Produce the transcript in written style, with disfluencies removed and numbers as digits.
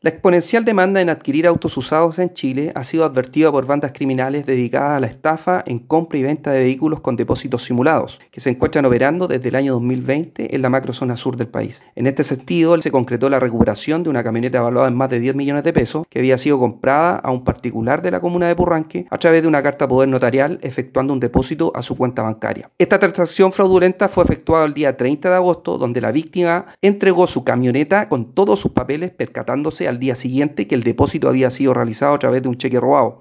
La exponencial demanda en adquirir autos usados en Chile ha sido advertida por bandas criminales dedicadas a la estafa en compra y venta de vehículos con depósitos simulados, que se encuentran operando desde el año 2020 en la macrozona sur del país. En este sentido, se concretó la recuperación de una camioneta evaluada en más de 10 millones de pesos que había sido comprada a un particular de la comuna de Purranque a través de una carta poder notarial efectuando un depósito a su cuenta bancaria. Esta transacción fraudulenta fue efectuada el día 30 de agosto, donde la víctima entregó su camioneta con todos sus papeles, percatándose al día siguiente que el depósito había sido realizado a través de un cheque robado.